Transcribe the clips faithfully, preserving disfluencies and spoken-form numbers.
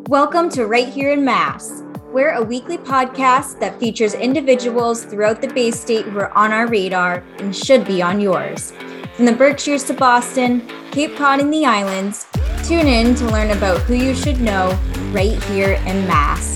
Welcome to Right Here in Mass. We're a weekly podcast that features individuals throughout the Bay State who are on our radar and should be on yours. From the Berkshires to Boston, Cape Cod and the islands, tune in to learn about who you should know right here in Mass.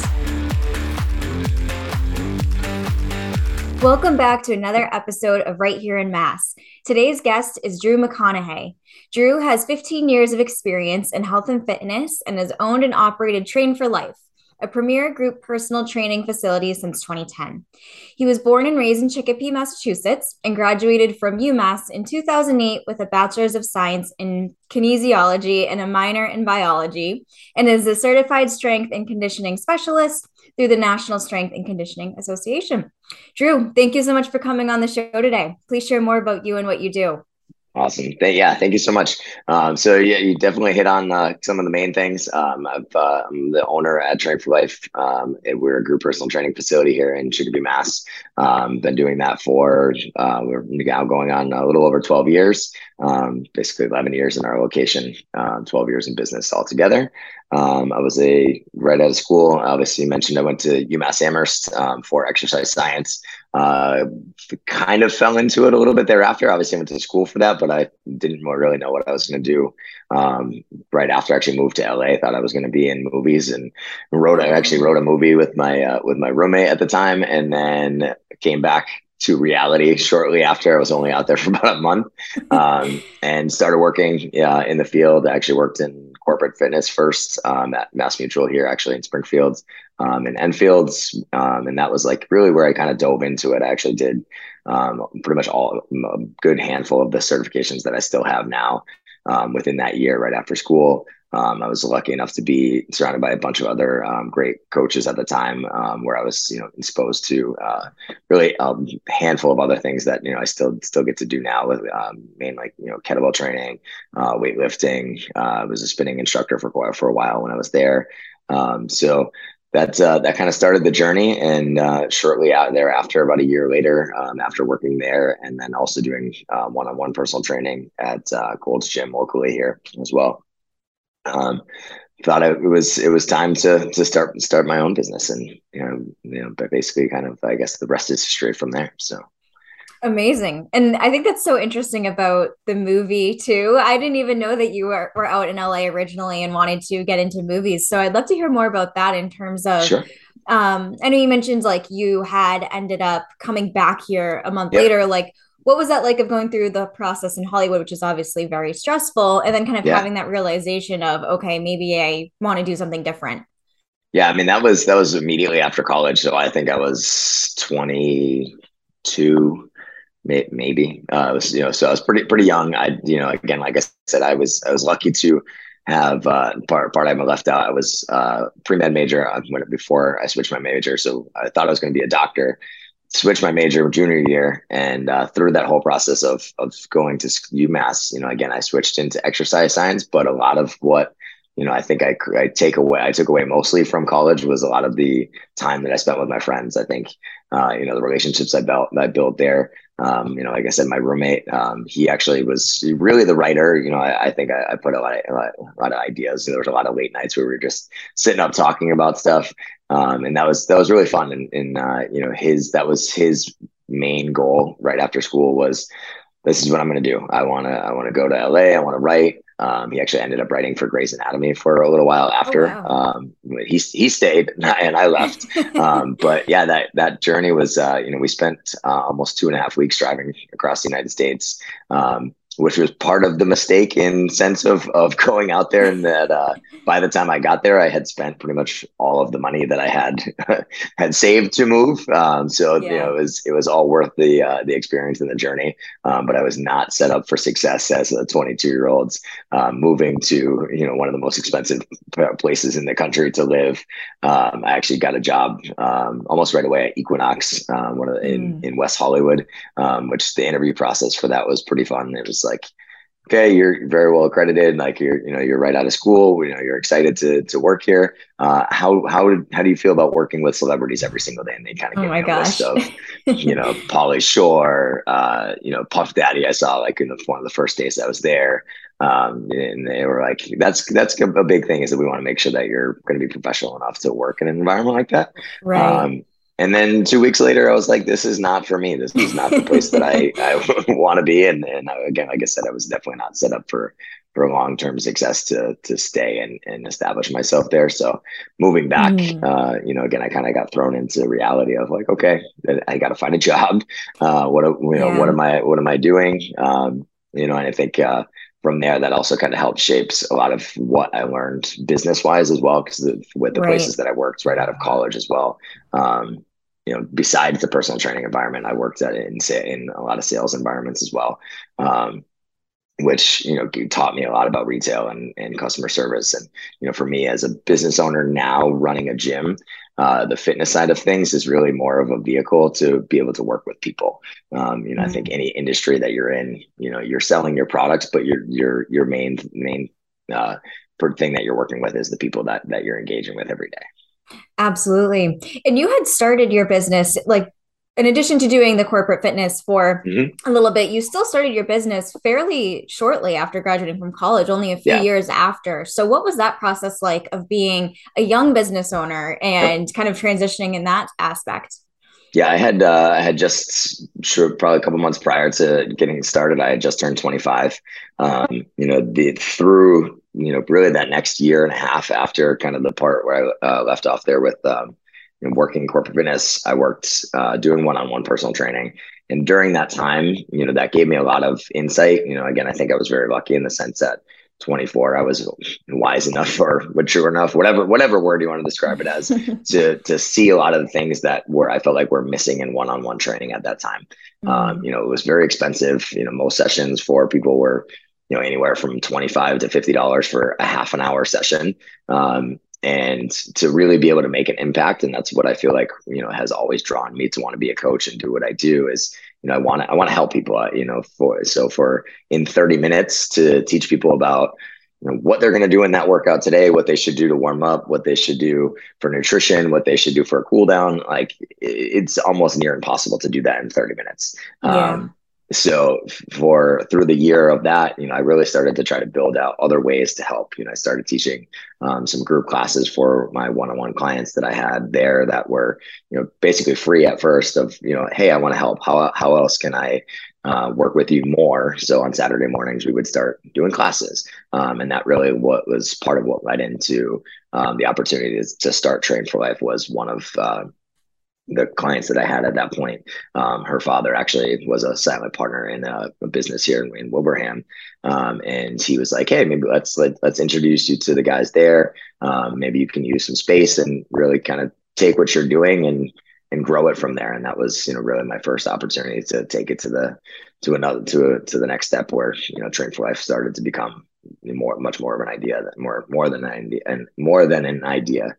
Welcome back to another episode of Right Here in Mass. Today's guest is Drew McConaughey. Drew has fifteen years of experience in health and fitness and has owned and operated Train for Life, a premier group personal training facility since twenty ten. He was born and raised in Chicopee, Massachusetts, and graduated from UMass in two thousand eight with a Bachelor's of Science in Kinesiology and a minor in Biology, and is a certified strength and conditioning specialist through the National Strength and Conditioning Association. Drew, thank you so much for coming on the show today. Please share more about you and what you do. Awesome. Yeah, thank you so much. Um, so yeah, you definitely hit on uh, some of the main things. Um, I've, uh, I'm the owner at Train for Life. Um, we're a group personal training facility here in Chicopee, Mass. Um, been doing that for, uh, we're now going on a little over twelve years, um, basically eleven years in our location, um, twelve years in business altogether. Um, I was a right out of school. Obviously, you mentioned I went to UMass Amherst um, for exercise science. Uh, kind of fell into it a little bit thereafter. Obviously, I went to school for that, but I didn't really know what I was going to do. Um, right after I actually moved to L A, I thought I was going to be in movies, and wrote. I actually wrote a movie with my uh, with my roommate at the time, and then came back to reality shortly after. I was only out there for about a month, um, and started working uh, in the field. I actually worked in corporate fitness first um, at Mass Mutual here, actually in Springfield um, and Enfields. Um, and that was like really where I kind of dove into it. I actually did um, pretty much all a good handful of the certifications that I still have now um, within that year right after school. Um, I was lucky enough to be surrounded by a bunch of other um, great coaches at the time, um, where I was, you know, exposed to uh, really a handful of other things that, you know, I still still get to do now with um, main like, you know, kettlebell training, uh, weightlifting. Uh, I was a spinning instructor for for a while when I was there. Um, so that uh, that kind of started the journey, and uh, shortly out thereafter, about a year later, um, after working there, and then also doing uh, one-on-one personal training at uh, Gold's Gym locally here as well. Um, thought it was it was time to to start start my own business, and you know you know but basically kind of I guess the rest is straight from there. So amazing. And I think that's so interesting about the movie too. I didn't even know that you were, were out in L A originally and wanted to get into movies. So I'd love to hear more about that in terms of sure. um I know you mentioned like you had ended up coming back here a month Yep. later. Like what was that like of going through the process in Hollywood, which is obviously very stressful, and then kind of Yeah. having that realization of, okay, maybe I want to do something different? Yeah, I mean that was that was immediately after college. So I think I was twenty-two, maybe. Uh, I was, you know, so I was pretty pretty young. I, you know, again, like I said, I was I was lucky to have uh, part part I left out. I was uh, pre-med major before I switched my major, so I thought I was going to be a doctor. Switched my major junior year, and uh, through that whole process of of going to UMass, you know, again, I switched into exercise science, but a lot of what, you know, I think I, I take away, I took away mostly from college was a lot of the time that I spent with my friends. I think, uh, you know, the relationships I built, I built there. Um, you know, like I said, my roommate, um, he actually was really the writer. You know, I, I think I, I put a lot, of, a lot, a lot of ideas. There was a lot of late nights where we were just sitting up talking about stuff. Um, and that was, that was really fun. And, and uh, you know, his, that was his main goal right after school was, this is what I'm going to do. I want to, I want to go to L A. I want to write. Um, he actually ended up writing for Grey's Anatomy for a little while after. Oh, wow. Um, he he stayed and I left. um, but yeah, that that journey was, uh, you know, we spent uh, almost two and a half weeks driving across the United States, um, which was part of the mistake in sense of of going out there. And that uh, by the time I got there, I had spent pretty much all of the money that I had had saved to move. Um, so Yeah. you know, it was it was all worth the uh, the experience and the journey. Um, but I was not set up for success as a twenty-two year old. Um, moving to, you know, one of the most expensive places in the country to live. Um, I actually got a job um, almost right away at Equinox, um, one of the, in, Mm. in West Hollywood, um, which the interview process for that was pretty fun. It was like, okay, you're very well accredited. Like you're, you know, you're right out of school. You know, you're excited to to work here. Uh, how how how do you feel about working with celebrities every single day? And they kind of Oh give my me a list gosh. of, you know, Pauly Shore, uh, you know, Puff Daddy. I saw like in the, one of the first days I was there. Um, and they were like, that's, that's a big thing, is that we want to make sure that you're going to be professional enough to work in an environment like that. Right. Um, and then two weeks later, I was like, this is not for me. This is not the place that I, I want to be. And, and again, like I said, I was definitely not set up for, for long-term success to, to stay and, and establish myself there. So moving back, Mhm. uh, you know, again, I kind of got thrown into reality of like, okay, I got to find a job. Uh, what, you know, what Yeah. am I, what am I doing? Um, you know, and I think, uh, from there, that also kind of helped shapes a lot of what I learned business wise as well, because with the Right. places that I worked right out of college as well. Um, you know, besides the personal training environment, I worked at in in a lot of sales environments as well, um, which, you know, taught me a lot about retail and, and customer service. And, you know, for me as a business owner now running a gym, uh, the fitness side of things is really more of a vehicle to be able to work with people. Um, you know, I think Mhm. any industry that you're in, you know, you're selling your products, but your your your main main uh, thing that you're working with is the people that that you're engaging with every day. Absolutely. And you had started your business, like, in addition to doing the corporate fitness for Mm-hmm. a little bit, you still started your business fairly shortly after graduating from college, only a few Yeah. years after. So, what was that process like of being a young business owner Yep. and kind of transitioning in that aspect? Yeah, I had uh, I had just sure probably a couple months prior to getting started. I had just turned twenty-five. Um, you know, the through you know really that next year and a half after kind of the part where I uh, left off there with um, you know, working in corporate fitness, I worked uh, doing one-on-one personal training, and during that time, you know, that gave me a lot of insight. You know, again, I think I was very lucky in the sense that twenty-four, I was wise enough or mature enough, whatever whatever word you want to describe it as, to to see a lot of the things that were I felt like were missing in one-on-one training at that time. Um, Mm. you know, it was very expensive. You know, most sessions for people were, you know, anywhere from twenty-five to fifty dollars for a half an hour session. Um, and to really be able to make an impact, and that's what I feel like, you know, has always drawn me to want to be a coach and do what I do is, you know, I want to I want to help people out, you know, for so for in thirty minutes to teach people about, you know, what they're going to do in that workout today, what they should do to warm up, what they should do for nutrition, what they should do for a cool down. Like it's almost near impossible to do that in thirty minutes. Yeah. Um, so for through the year of that, you know, I really started to try to build out other ways to help. You know, I started teaching um, some group classes for my one-on-one clients that I had there that were, you know, basically free at first of, you know, hey, I want to help. How, how else can I uh, work with you more? So on Saturday mornings, we would start doing classes. Um, and that really what was part of what led into um, the opportunity to, to start Train for Life was one of uh, the clients that I had at that point. Um, her father actually was a silent partner in a, a business here in, in Wilbraham. Um, and he was like, hey, maybe let's, let, let's introduce you to the guys there. Um, maybe you can use some space and really kind of take what you're doing and, and grow it from there. And that was, you know, really my first opportunity to take it to the, to another, to, a, to the next step where, you know, Train for Life started to become more, much more of an idea, that more, more than an idea and more than an idea.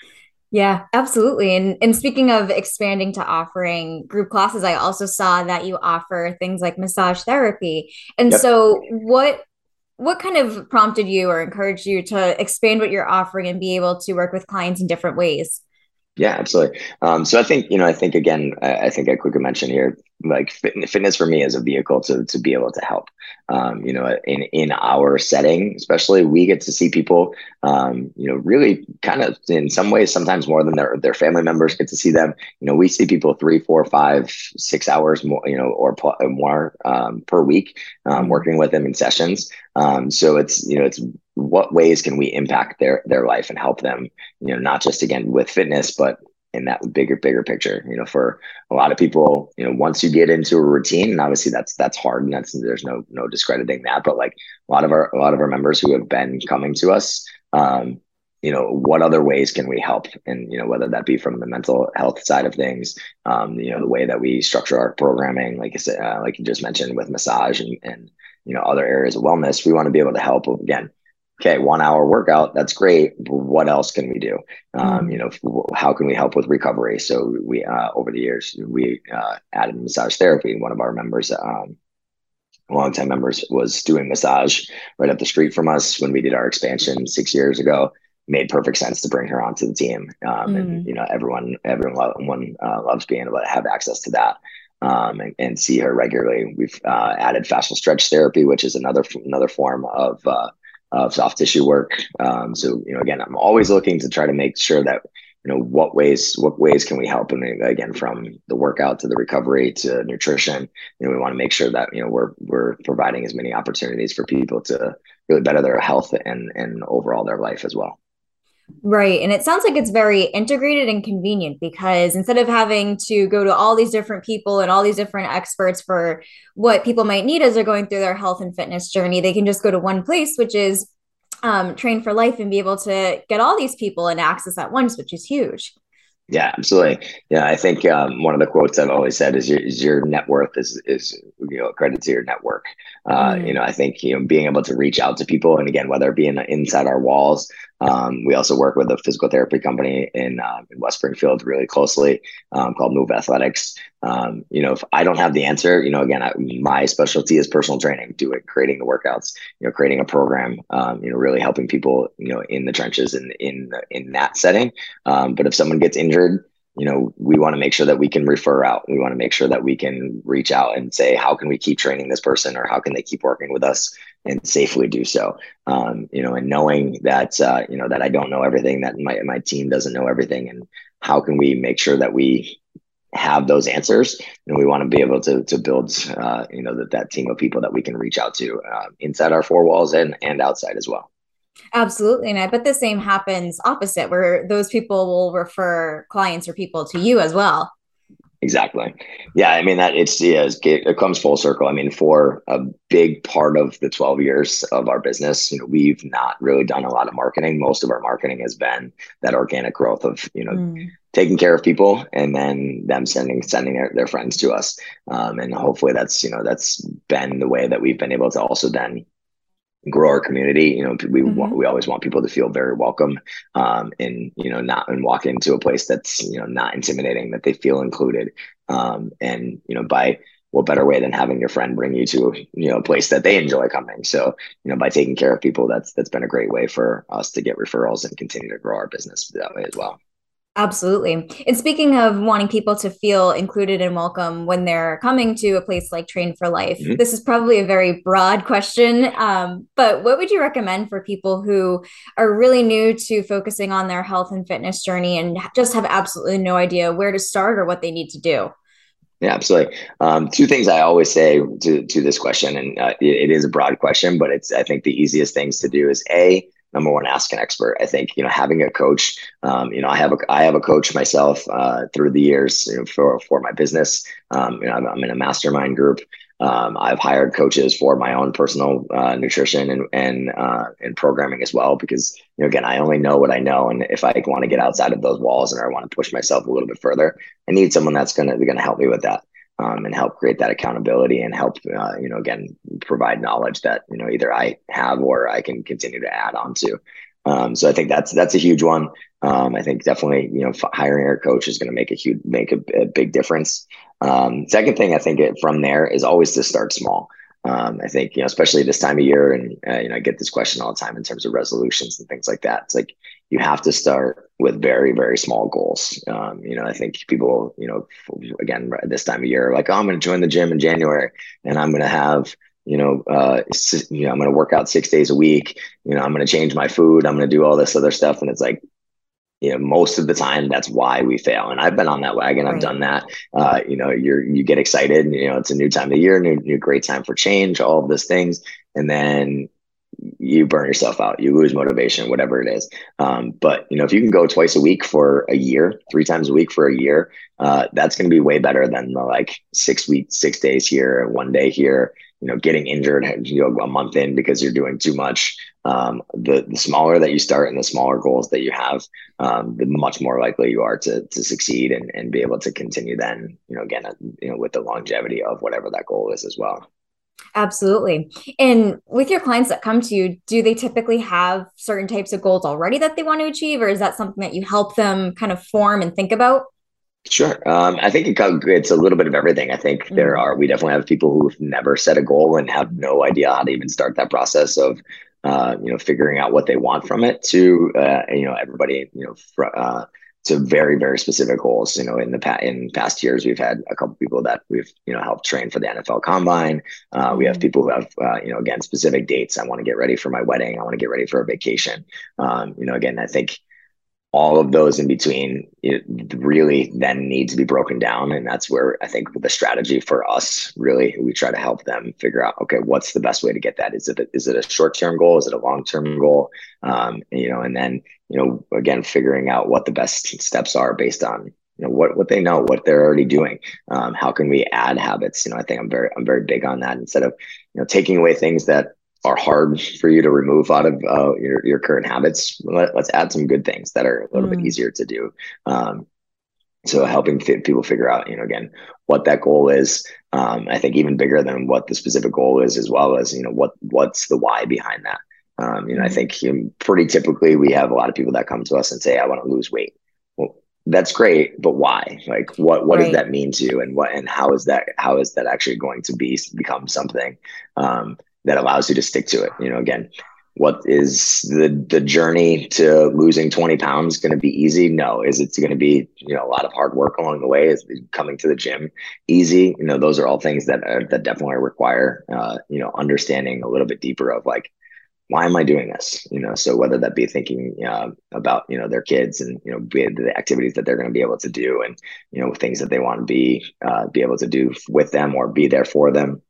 Yeah, absolutely. And and speaking of expanding to offering group classes, I also saw that you offer things like massage therapy. And Yep. so what what kind of prompted you or encouraged you to expand what you're offering and be able to work with clients in different ways? Yeah, absolutely. Um, so I think, you know, I think again, I, I think I quickly mentioned here, like fit, fitness for me is a vehicle to to be able to help. Um, you know, in in our setting, especially, we get to see people, um, you know, really kind of in some ways, sometimes more than their their family members get to see them. You know, we see people three, four, five, six hours more, you know, or pl- more um, per week, um, Mm. working with them in sessions. Um, so it's, you know, it's what ways can we impact their their life and help them, you know, not just again with fitness, but in that bigger, bigger picture. You know, for a lot of people, you know, once you get into a routine, and obviously that's that's hard, and that's there's no no discrediting that, but like a lot of our a lot of our members who have been coming to us, um, you know, what other ways can we help? And you know, whether that be from the mental health side of things, um, you know, the way that we structure our programming, like I said, uh, like you just mentioned with massage and and you know other areas of wellness, we want to be able to help again. Okay, one hour workout, that's great. But what else can we do? Um, you Mm. know, how can we help with recovery? So we, uh, over the years, we uh, added massage therapy. One of our members, um, longtime members, was doing massage right up the street from us when we did our expansion six years ago. Made perfect sense to bring her onto the team. Um, and Mm. you know, everyone, everyone, everyone uh, loves being able to have access to that. um, and, and see her regularly. We've uh, added fascial stretch therapy, which is another another form of uh, of soft tissue work. Um, so, you know, again, I'm always looking to try to make sure that, you know, what ways what ways can we help? And again, from the workout to the recovery to nutrition, you know, we want to make sure that, you know, we're we're providing as many opportunities for people to really better their health and and overall their life as well. Right. And it sounds like it's very integrated and convenient because instead of having to go to all these different people and all these different experts for what people might need as they're going through their health and fitness journey, they can just go to one place, which is um, Train for Life, and be able to get all these people and access at once, which is huge. Yeah, absolutely. Yeah, I think um, one of the quotes I've always said is your, is your net worth is is you know credit to your network. Uh, you know, Mm. I think you know being able to reach out to people, and again, whether it be in, inside our walls, um, we also work with a physical therapy company in uh, in West Springfield really closely um, called Move Athletics. Um, you know, if I don't have the answer, you know, again, I, my specialty is personal training, doing creating the workouts, you know, creating a program, um, you know, really helping people, you know, in the trenches and in the, in that setting. Um, but if someone gets injured, you know, we want to make sure that we can refer out. We want to make sure that we can reach out and say, how can we keep training this person, or how can they keep working with us and safely do so? Um, you know, and knowing that, uh, you know, that I don't know everything, that my, my team doesn't know everything, and how can we make sure that we have those answers, and we want to be able to to build uh, you know that that team of people that we can reach out to uh, inside our four walls and and outside as well. Absolutely. And I bet the same happens opposite, where those people will refer clients or people to you as well. Exactly. Yeah, I mean that it's yeah, it's, it comes full circle. I mean, for a big part of the twelve years of our business, you know, we've not really done a lot of marketing. Most of our marketing has been that organic growth of, you know, Mm. taking care of people and then them sending sending their, their friends to us. Um, and hopefully that's, you know, that's been the way that we've been able to also then grow our community. You know, we want, Mm-hmm. we always want people to feel very welcome, um, and, you know, not, and walk into a place that's, you know, not intimidating, that they feel included. Um, and, you know, by, what better way than having your friend bring you to, you know, a place that they enjoy coming. So, you know, by taking care of people, that's, that's been a great way for us to get referrals and continue to grow our business that way as well. Absolutely. And speaking of wanting people to feel included and welcome when they're coming to a place like Train for Life, Mm-hmm. this is probably a very broad question, um, but what would you recommend for people who are really new to focusing on their health and fitness journey and just have absolutely no idea where to start or what they need to do? Yeah, absolutely. Um, two things I always say to to this question, and uh, it, it is a broad question, but it's I think the easiest things to do is a number one, ask an expert. I think you know having a coach. Um, you know, I have a I have a coach myself uh, through the years, you know, for for my business. Um, you know, I'm, I'm in a mastermind group. Um, I've hired coaches for my own personal uh, nutrition and and uh, and programming as well, because you know again I only know what I know, and if I want to get outside of those walls and I want to push myself a little bit further, I need someone that's gonna gonna help me with that, um, and help create that accountability and help uh, you know again provide knowledge that you know either I have or I can continue to add on to. Um, so I think that's that's a huge one. Um, I think definitely you know hiring a coach is going to make a huge make a, a big difference. Um, second thing I think it, from there is always to start small. Um, I think, you know, especially this time of year, and, uh, you know, I get this question all the time in terms of resolutions and things like that. It's like, you have to start with very, very small goals. Um, you know, I think people, you know, again, this time of year, are like, oh, I'm going to join the gym in January and I'm going to have, you know, uh, you know, I'm going to work out six days a week. You know, I'm going to change my food. I'm going to do all this other stuff. And it's like, you know, most of the time that's why we fail. And I've been on that wagon. I've Right. done that. Uh, you know, you're, you get excited, and, you know, it's a new time of year, new, new great time for change, all of those things. And then you burn yourself out, you lose motivation, whatever it is. Um, but, you know, if you can go twice a week for a year, three times a week for a year, uh, that's going to be way better than the like six weeks, six days here, one day here, you know, getting injured, you know, a month in because you're doing too much. Um, the, the smaller that you start and the smaller goals that you have, um, the much more likely you are to to succeed and, and be able to continue then, you know, again, uh, you know, with the longevity of whatever that goal is as well. Absolutely. And with your clients that come to you, do they typically have certain types of goals already that they want to achieve, or is that something that you help them kind of form and think about? Sure. Um, I think it, co- it's a little bit of everything. I think there Mm. are, we definitely have people who've never set a goal and have no idea how to even start that process of, uh, you know, figuring out what they want from it to, uh, you know, everybody, you know, fr- uh, to very, very specific goals. You know, in the past, in past years, we've had a couple people that we've, you know, helped train for the N F L Combine. Uh, we have Mm. people who have, uh, you know, again, specific dates. I want to get ready for my wedding. I want to get ready for a vacation. Um, you know, again, I think all of those in between, it really then need to be broken down. And that's where I think the strategy for us, really, we try to help them figure out, okay, what's the best way to get that? Is it a, is it a short-term goal? Is it a long-term goal? Um, you know, and then, you know, again, figuring out what the best steps are based on, you know, what, what they know, what they're already doing. Um, how can we add habits? You know, I think I'm very, I'm very big on that. Instead of, you know, taking away things that are hard for you to remove out of uh, your, your current habits, Let, let's add some good things that are a little bit Mm. easier to do. Um, so helping fit people figure out, you know, again, what that goal is. Um, I think even bigger than what the specific goal is, as well as, you know, what, what's the why behind that. Um, you know, I Mm. think you know, pretty typically we have a lot of people that come to us and say, I want to lose weight. Well, that's great, but why? Like, what, what does Right. that mean to you? And what, and how is that, how is that actually going to be, become something, um, that allows you to stick to it? You know, again, what is the the journey to losing twenty pounds going to be easy? No. Is it going to be, you know, a lot of hard work along the way? Is coming to the gym easy? You know, those are all things that are, that definitely require, uh, you know, understanding a little bit deeper of like, why am I doing this? You know, so whether that be thinking uh, about, you know, their kids and, you know, be, the activities that they're going to be able to do and, you know, things that they want to be, uh, be able to do with them or be there for them.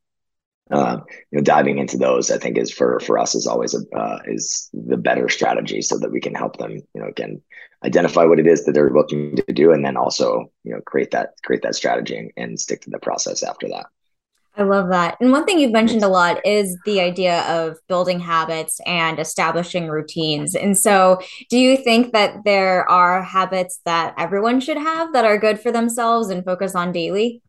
Um, you know, diving into those, I think, is for for us is always a uh, is the better strategy, so that we can help them, you know, again, identify what it is that they're looking to do, and then also, you know, create that create that strategy and, and stick to the process after that. I love that. And one thing you've mentioned a Thanks. lot is the idea of building habits and establishing routines. And so, do you think that there are habits that everyone should have that are good for themselves and focus on daily?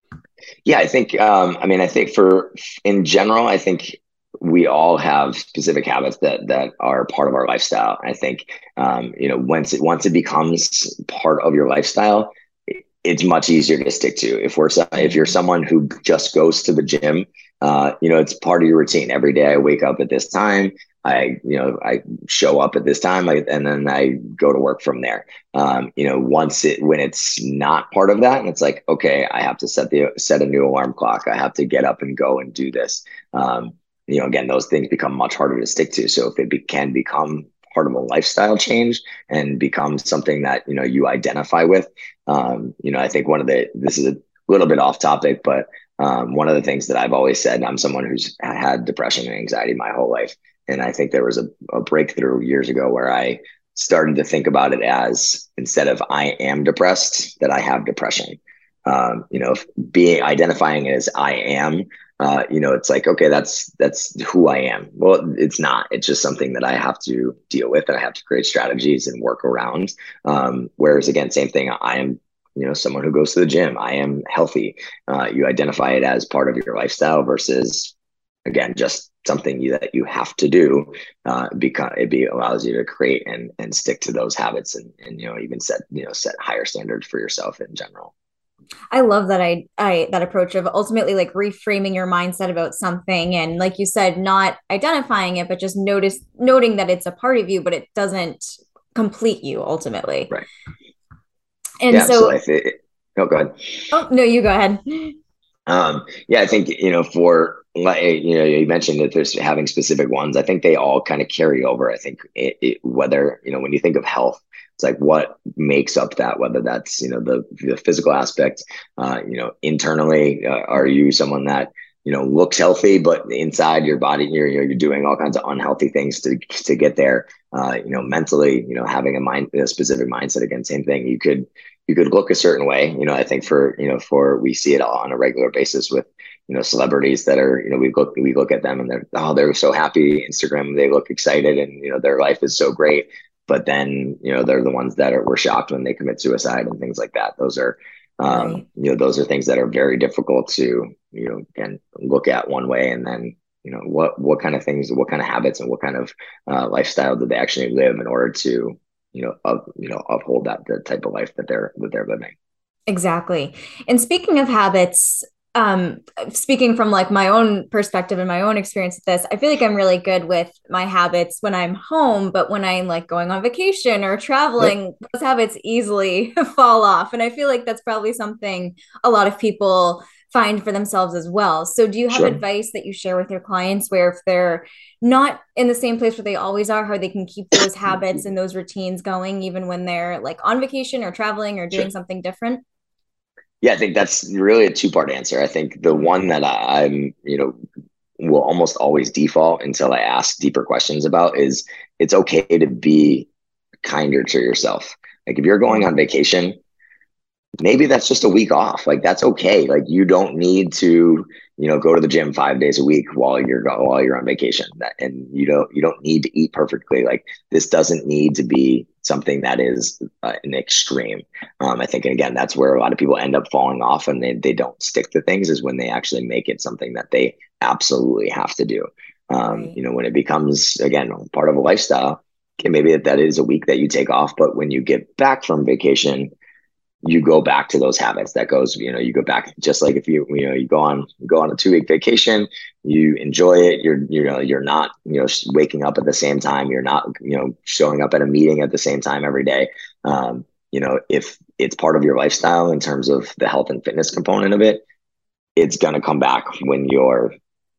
Yeah, I think. Um, I mean, I think for in general, I think we all have specific habits that that are part of our lifestyle. I think, um, you know, once it once it becomes part of your lifestyle, it's much easier to stick to. If we're if you're Mm. someone who just goes to the gym, uh, you know, it's part of your routine. Every day I wake up at this time. I, you know, I show up at this time, I, and then I go to work from there. Um, you know, once it when it's not part of that, and it's like, okay, I have to set the set a new alarm clock. I have to get up and go and do this. Um, you know, again, those things become much harder to stick to. So if it be, can become part of a lifestyle change and become something that, you know, you identify with, um, you know, I think one of the this is a little bit off topic, but um, one of the things that I've always said, I'm someone who's had depression and anxiety my whole life. And I think there was a, a breakthrough years ago where I started to think about it as, instead of I am depressed, that I have depression. Um, you know, being identifying it as I am, uh, you know, it's like, okay, that's that's who I am. Well, it's not. It's just something that I have to deal with, and I have to create strategies and work around. Um, whereas again, same thing. I am, you know, someone who goes to the gym. I am healthy. Uh, you identify it as part of your lifestyle versus, again, just something you, that you have to do, uh, because it be allows you to create and and stick to those habits, and and you know, even set you know set higher standards for yourself in general. I love that I I that approach of ultimately like reframing your mindset about something and like you said, not identifying it, but just notice noting that it's a part of you, but it doesn't complete you ultimately. Right. And Yeah. so, So I think. Oh, go ahead. oh no, you go ahead. Um, yeah, I think, you know, for like, you know, you mentioned that there's having specific ones. I think they all kind of carry over. I think it, it, whether, you know, when you think of health, it's like what makes up that, whether that's, you know, the, the physical aspect, uh, you know, internally, uh, are you someone that, you know, looks healthy, but inside your body, you're, you're you're doing all kinds of unhealthy things to, to get there. Uh, you know, mentally, you know, having a mind, a specific mindset. Again, same thing. You could, you could look a certain way. You know, I think for, you know, for, we see it all on a regular basis with, you know, celebrities that are, you know, we look, we look at them and they're, oh, they're so happy. Instagram, they look excited and, you know, their life is so great. But then, you know, they're the ones that are, were shocked when they commit suicide and things like that. Those are, um, Right. you know, those are things that are very difficult to, you know, again, look at one way, and then, you know, what, what kind of things, what kind of habits and what kind of uh, lifestyle do they actually live in order to, you know, up, you know, uphold that the type of life that they're that they're living. Exactly. And speaking of habits, um speaking from like my own perspective and my own experience with this, I feel like I'm really good with my habits when I'm home, but when I'm like going on vacation or Yep, traveling, those habits easily fall off. And I feel like that's probably something a lot of people find for themselves as well. So do you have sure. advice that you share with your clients where if they're not in the same place where they always are, how they can keep those habits and those routines going even when they're like on vacation or traveling or doing Sure. something different? Yeah, I think that's really a two-part answer. I think the Mm-hmm. one that I, I'm, you know, will almost always default until I ask deeper questions about is it's okay to be kinder to yourself. Like if you're going on vacation, maybe that's just a week off. Like that's okay. Like you don't need to, you know, go to the gym five days a week while you're go- while you're on vacation. That, and you don't you don't need to eat perfectly. Like this doesn't need to be something that is uh, an extreme. Um, I think again that's where a lot of people end up falling off, and they they don't stick to things is when they actually make it something that they absolutely have to do. Um, Right. you know, when it becomes again part of a lifestyle. Okay, maybe that, that is a week that you take off, but when you get back from vacation, you go back to those habits. That goes, you know, you go back just like if you, you know, you go on, go on a two week vacation, you enjoy it. You're, you know, you're not, you know, waking up at the same time. You're not, you know, showing up at a meeting at the same time every day. Um, you know, if it's part of your lifestyle in terms of the health and fitness component of it, it's going to come back when you're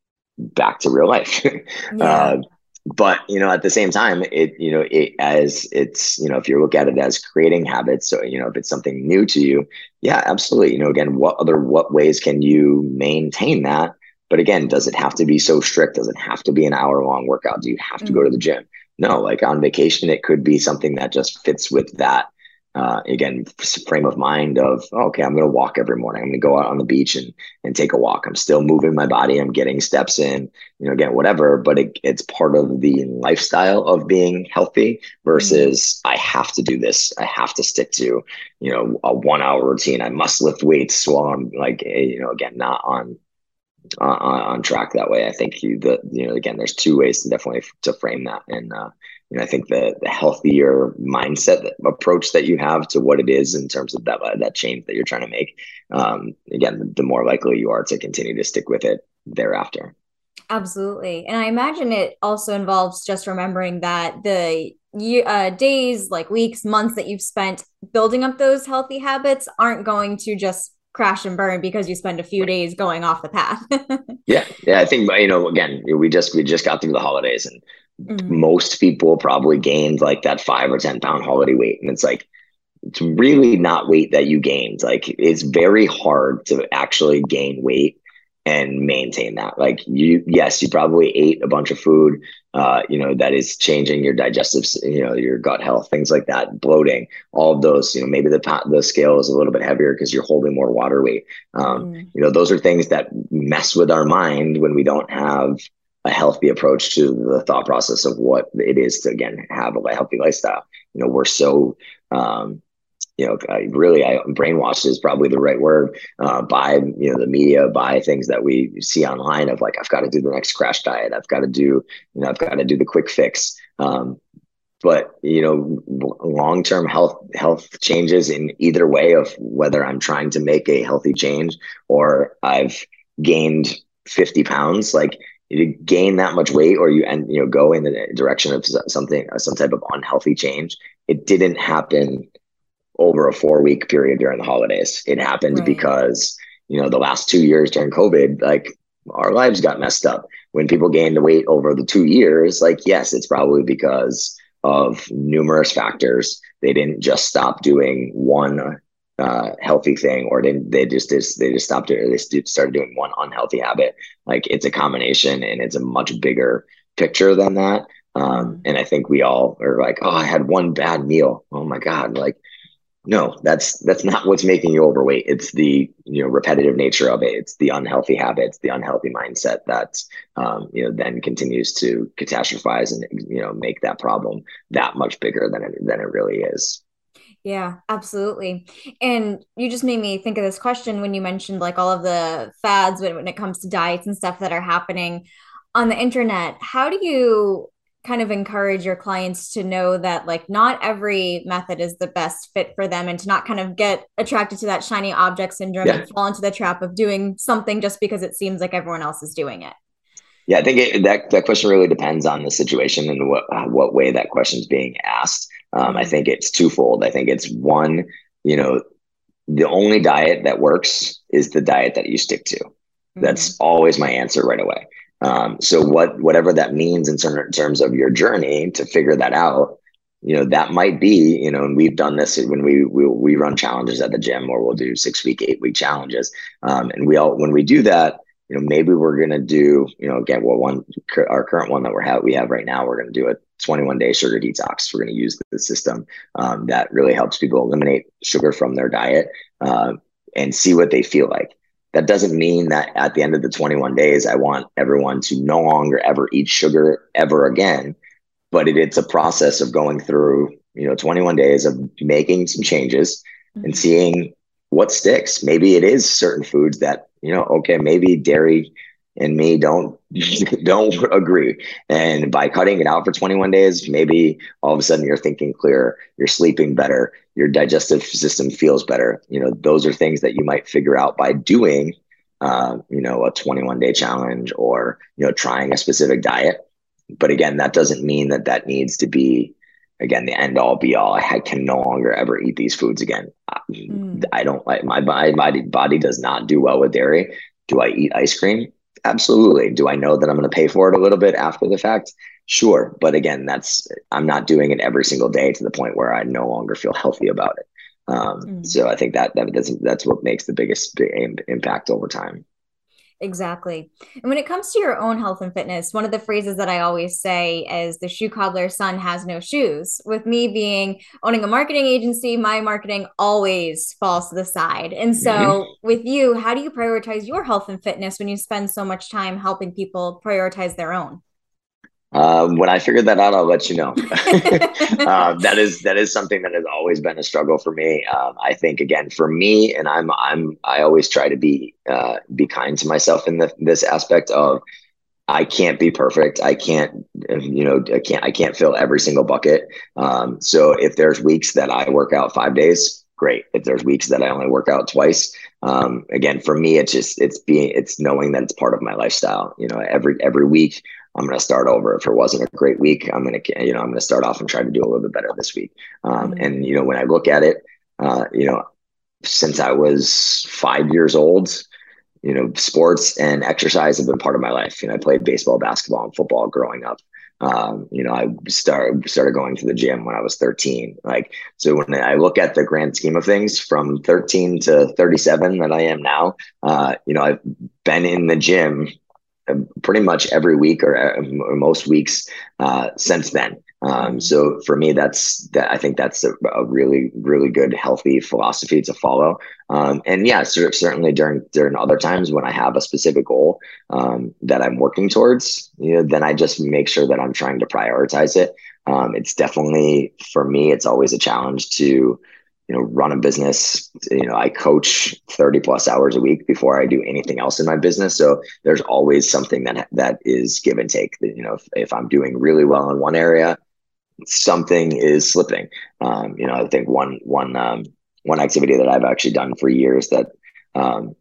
back to real life. Yeah. uh, but you know, at the same time, it you know, it as it's you know, if you look at it as creating habits, so you know, if it's something new to you, yeah, absolutely. You know, again, what other what ways can you maintain that? But again, does it have to be so strict? Does it have to be an hour long workout? Do you have to go to the Mm. gym? No, like on vacation, it could be something that just fits with that uh, again, frame of mind of, oh, okay, I'm going to walk every morning. I'm going to go out on the beach and, and take a walk. I'm still moving my body. I'm getting steps in, you know, again, whatever, but it, it's part of the lifestyle of being healthy Mm. versus I have to do this. I have to stick to, you know, a one hour routine. I must lift weights while I'm like, eh, you know, again, not on, on, on track that way. I think you, the, you know, again, there's two ways to definitely to frame that. And, uh, you know, I think the the healthier mindset that, approach that you have to what it is in terms of that uh, that change that you're trying to make, um, again, the, the more likely you are to continue to stick with it thereafter. Absolutely. And I imagine it also involves just remembering that the year, uh, days, like weeks, months that you've spent building up those healthy habits aren't going to just crash and burn because you spend a few Right. days going off the path. Yeah, yeah. I think you know. Again, we just we just got through the holidays, and Mm. most people probably gained like that five or ten pound holiday weight, and it's like it's really not weight that you gained. Like it's very hard to actually gain weight and maintain that. Like you, yes, you probably ate a bunch of food, uh, you know, that is changing your digestive, you know, your gut health, things like that, bloating, all of those, you know, maybe the the scale is a little bit heavier because you're holding more water weight. Um, Mm. you know, those are things that mess with our mind when we don't have a healthy approach to the thought process of what it is to again have a healthy lifestyle. You know, we're so um, you know, I really, I brainwashed is probably the right word, uh, by, you know, the media, by things that we see online of like, I've got to do the next crash diet. I've got to do, you know, I've got to do the quick fix. Um, but, you know, long-term health, health changes in either way of whether I'm trying to make a healthy change or I've gained fifty pounds, like you gain that much weight or you, and, you know, go in the direction of something, some type of unhealthy change. It didn't happen over a four week period during the holidays. It happened Right. because, you know, the last two years during COVID, like our lives got messed up. When people gained the weight over the two years, like, yes, it's probably because of numerous factors. They didn't just stop doing one uh, healthy thing, or didn't they just, just they just stopped it, or they started doing one unhealthy habit. Like it's a combination, and it's a much bigger picture than that. Um, Mm. and I think we all are like, oh, I had one bad meal. Oh my God, like no, that's that's not what's making you overweight. It's the you know repetitive nature of it. It's the unhealthy habits, the unhealthy mindset that um, you know then continues to catastrophize and you know make that problem that much bigger than it than it really is. Yeah, absolutely. And you just made me think of this question when you mentioned like all of the fads when, when it comes to diets and stuff that are happening on the internet. How do you kind of encourage your clients to know that like not every method is the best fit for them, and to not kind of get attracted to that shiny object syndrome Yeah. and fall into the trap of doing something just because it seems like everyone else is doing it? Yeah, I think it, that that question really depends on the situation and what what way that question is being asked. Um, I Mm-hmm. think it's twofold. I think it's one, you know, the only diet that works is the diet that you stick to. Mm-hmm. That's always my answer right away. Um, so what whatever that means in terms of your journey to figure that out, you know, that might be, you know, and we've done this when we we, we run challenges at the gym, or we'll do six week, eight week challenges. Um, and we all, when we do that, you know, maybe we're going to do, you know, again, well, one, our current one that we're have, we have right now, we're going to do a twenty-one day sugar detox. We're going to use the system um, that really helps people eliminate sugar from their diet uh, and see what they feel like. That doesn't mean that at the end of the twenty-one days, I want everyone to no longer ever eat sugar ever again. But it, it's a process of going through, you know, twenty-one days of making some changes and Mm-hmm. seeing what sticks. Maybe it is certain foods that, you know, okay, maybe dairy and me don't don't agree. And by cutting it out for twenty-one days, maybe all of a sudden you're thinking clearer, you're sleeping better, your digestive system feels better. You know, those are things that you might figure out by doing, uh, you know, a twenty-one day challenge, or, you know, trying a specific diet. But again, that doesn't mean that that needs to be, again, the end all be all. I can no longer ever eat these foods again. Mm. I don't like my body, my body does not do well with dairy. Do I eat ice cream? Absolutely. Do I know that I'm going to pay for it a little bit after the fact? Sure. But again, that's, I'm not doing it every single day to the point where I no longer feel healthy about it. Um, Mm. so I think that, that that's, that's what makes the biggest impact over time. Exactly. And when it comes to your own health and fitness, one of the phrases that I always say is the shoe cobbler's son has no shoes. With me being owning a marketing agency, my marketing always falls to the side. And Mm-hmm. so, with you, how do you prioritize your health and fitness when you spend so much time helping people prioritize their own? Um, when I figured that out, I'll let you know. uh, that is that is something that has always been a struggle for me. Um, I think again for me, and I'm I'm I always try to be uh, be kind to myself in the, this aspect of I can't be perfect. I can't you know I can't I can't fill every single bucket. Um, so if there's weeks that I work out five days, great. If there's weeks that I only work out twice, um, again for me it's just it's being it's knowing that it's part of my lifestyle. You know, every every week. I'm going to start over. If it wasn't a great week, I'm going to, you know, I'm going to start off and try to do a little bit better this week. Um, Mm. and, you know, when I look at it, uh, you know, since I was five years old, you know, sports and exercise have been part of my life. You know, I played baseball, basketball, and football growing up. Um, you know, I started started going to the gym when I was thirteen. Like, so when I look at the grand scheme of things, from thirteen to thirty-seven that I am now, uh, you know, I've been in the gym pretty much every week, or, or most weeks uh, since then. Um, Mm. so for me, that's that. I think that's a, a really, really good, healthy philosophy to follow. Um, and yeah, cer- certainly during during other times when I have a specific goal um, that I'm working towards, you know, then I just make sure that I'm trying to prioritize it. Um, it's definitely for me, it's always a challenge to you know, run a business. You know, I coach thirty plus hours a week before I do anything else in my business. So there's always something that that is give and take. You know, if, if I'm doing really well in one area, something is slipping. Um, you know, I think one one um, one activity that I've actually done for years that um,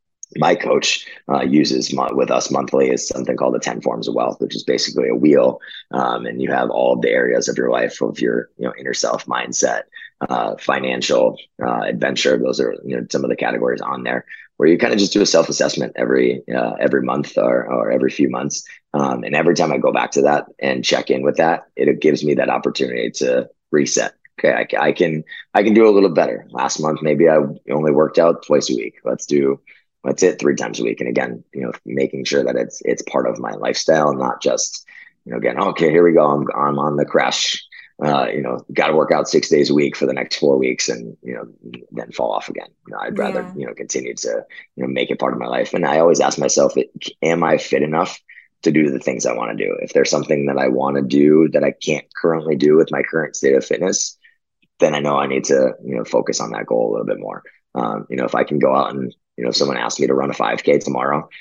my coach uh, uses mo- with us monthly is something called the ten forms of wealth, which is basically a wheel. Um, and you have all of the areas of your life, of your, you know, inner self, mindset, uh, financial, uh, adventure. Those are, you know, some of the categories on there where you kind of just do a self-assessment every, uh, every month or, or every few months. Um, and every time I go back to that and check in with that, it gives me that opportunity to reset. Okay. I, I can, I can do a little better. Last month, maybe I only worked out twice a week. Let's do That's it, three times a week. And again, you know, making sure that it's it's part of my lifestyle, not just, you know, again, okay, here we go. I'm I'm on the crash. Uh, you know, got to work out six days a week for the next four weeks, and you know, then fall off again. You know, I'd rather Yeah. you know continue to you know make it part of my life. And I always ask myself, am I fit enough to do the things I want to do? If there's something that I want to do that I can't currently do with my current state of fitness, then I know I need to, you know, focus on that goal a little bit more. Um, you know, if I can go out and, you know, if someone asks me to run a five K tomorrow,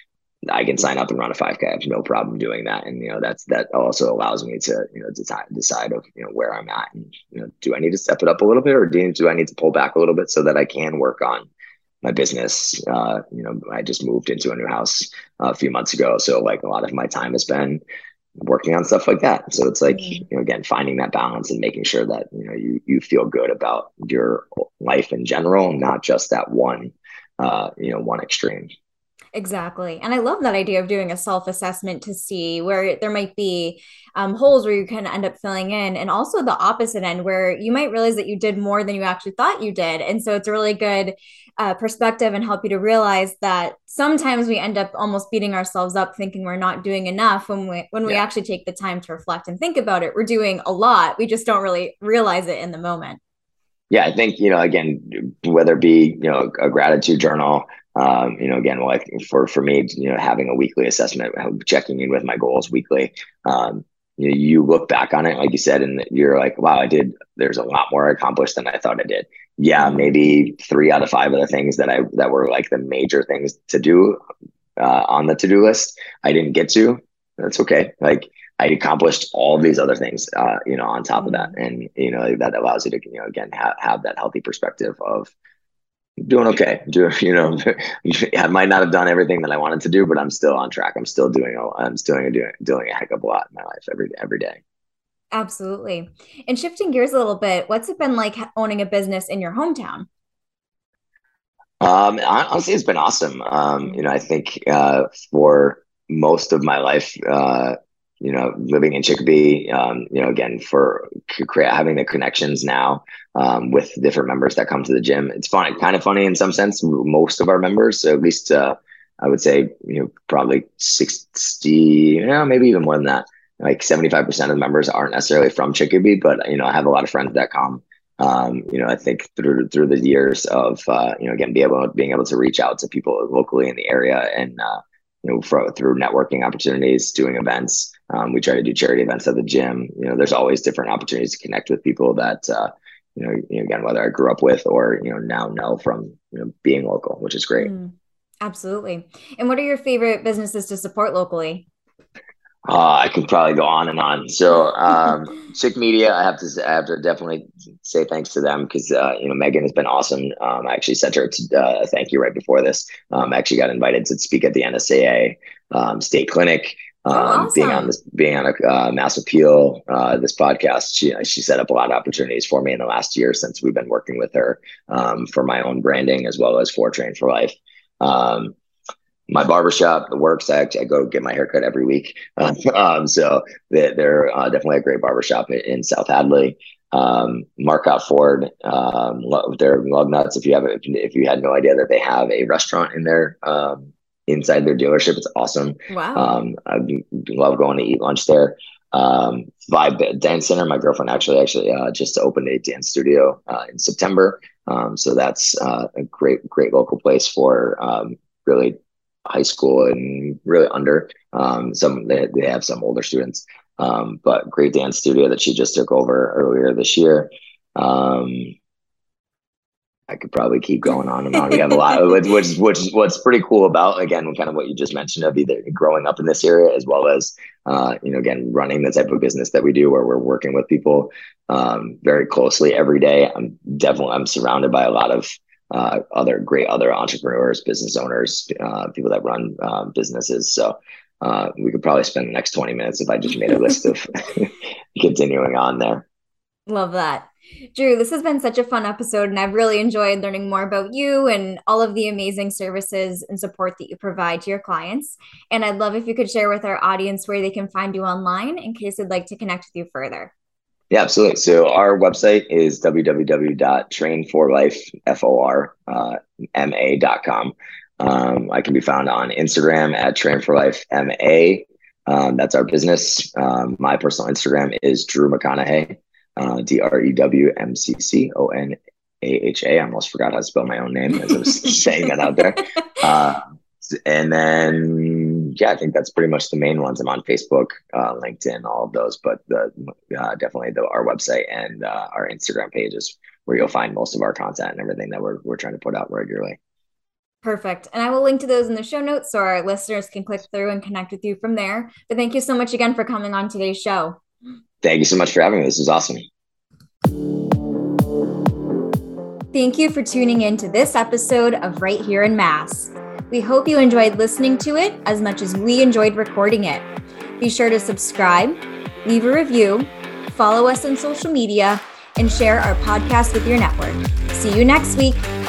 I can sign up and run a five K. I have no problem doing that. And, you know, that's, that also allows me to, you know, decide, decide of, you know, where I'm at and, you know, do I need to step it up a little bit, or do, do I need to pull back a little bit so that I can work on my business? Uh, you know, I just moved into a new house uh, a few months ago. So like a lot of my time has been working on stuff like that. So it's like, Mm. you know, again, finding that balance and making sure that, you know, you, you feel good about your life in general, not just that one, uh, you know, one extreme. Exactly. And I love that idea of doing a self assessment to see where there might be um, holes where you can end up filling in, and also the opposite end where you might realize that you did more than you actually thought you did. And so it's a really good uh, perspective and help you to realize that sometimes we end up almost beating ourselves up thinking we're not doing enough when we when we Yeah. actually take the time to reflect and think about it. We're doing a lot. We just don't really realize it in the moment. Yeah. I think, you know, again, whether it be, you know, a gratitude journal, um, you know, again, like for, for me, you know, having a weekly assessment, checking in with my goals weekly, um, you know, you look back on it, like you said, and you're like, wow, I did, there's a lot more accomplished than I thought I did. Yeah. Mhm. Maybe three out of five of the things that I, that were like the major things to do, uh, on the to-do list, I didn't get to. That's okay. Like, I accomplished all these other things, uh, you know, on top of that. Mm. And, you know, that allows you to, you know, again, ha- have that healthy perspective of doing okay. Do, you know, I might not have done everything that I wanted to do, but I'm still on track. I'm still doing, a, I'm still doing, doing a heck of a lot in my life every, every day. Absolutely. And shifting gears a little bit, what's it been like owning a business in your hometown? Um, honestly, it's been awesome. Um, you know, Mm. I think uh, for most of my life, uh, you know, living in Chicopee, um, you know, again, for create, having the connections now um, with different members that come to the gym, it's fun, kind of funny in some sense. Most of our members, so at least uh, I would say, you know, probably sixty, you know, maybe even more than that. Like seventy-five percent of the members aren't necessarily from Chicopee, but you know, I have a lot of friends that come. Um, you know, I think through through the years of uh, you know, again, be able being able to reach out to people locally in the area, and uh, you know, for, through networking opportunities, doing events. Um, we try to do charity events at the gym. You know, there's always different opportunities to connect with people that uh, you know, you know, again, whether I grew up with or you know now know from you know being local, which is great. Mm. Absolutely. And what are your favorite businesses to support locally? Uh, I could probably go on and on. So, um, Chick Media, I have to, I have to definitely say thanks to them because, uh, you know, Megan has been awesome. Um, I actually sent her to, uh, a thank you right before this. Um, I actually got invited to speak at the N S A A um, state clinic. Oh, Um, being on awesome. this, being on a uh, Mass Appeal, uh, this podcast, she she set up a lot of opportunities for me in the last year since we've been working with her um, for my own branding as well as for Train for Life. Um, my barbershop, the works. I, I go get my haircut every week. Uh, um, so they, they're uh, definitely a great barbershop in, in South Hadley. Um, Marcotte Ford, um, they're lug nuts. If you have, if, if you had no idea that they have a restaurant in there, um, inside their dealership, it's awesome. Wow. Um, I love going to eat lunch there. Um, Vibe Dance Center. My girlfriend actually actually uh, just opened a dance studio uh, in September. Um, so that's uh, a great great local place for um, really high school and really under. Um, some they, they have some older students, um, but great dance studio that she just took over earlier this year. Um, I could probably keep going on and on. We have a lot, which which which is what's pretty cool about again, kind of what you just mentioned of either growing up in this area as well as uh, you know, again, running the type of business that we do, where we're working with people um, very closely every day. I'm definitely I'm surrounded by a lot of uh, other great other entrepreneurs, business owners, uh, people that run um, businesses. So uh, we could probably spend the next twenty minutes if I just made a list of continuing on there. Love that. Drew, this has been such a fun episode, and I've really enjoyed learning more about you and all of the amazing services and support that you provide to your clients. And I'd love if you could share with our audience where they can find you online in case they'd like to connect with you further. Yeah, absolutely. So our website is w w w dot train for life f o r m a dot com. Um, I can be found on Instagram at train for life m a. Um, that's our business. Um, my personal Instagram is Drew McConaughey, uh, D R E W M C C O N A H A. I almost forgot how to spell my own name as I was saying that out there. Uh, and then, yeah, I think that's pretty much the main ones. I'm on Facebook, uh, LinkedIn, all of those, but the uh, definitely the, our website and uh, our Instagram page is where you'll find most of our content and everything that we're we're trying to put out regularly. Perfect. And I will link to those in the show notes so our listeners can click through and connect with you from there. But thank you so much again for coming on today's show. Thank you so much for having me. This was awesome. Thank you for tuning in to this episode of Right Here in Mass. We hope you enjoyed listening to it as much as we enjoyed recording it. Be sure to subscribe, leave a review, follow us on social media, and share our podcast with your network. See you next week.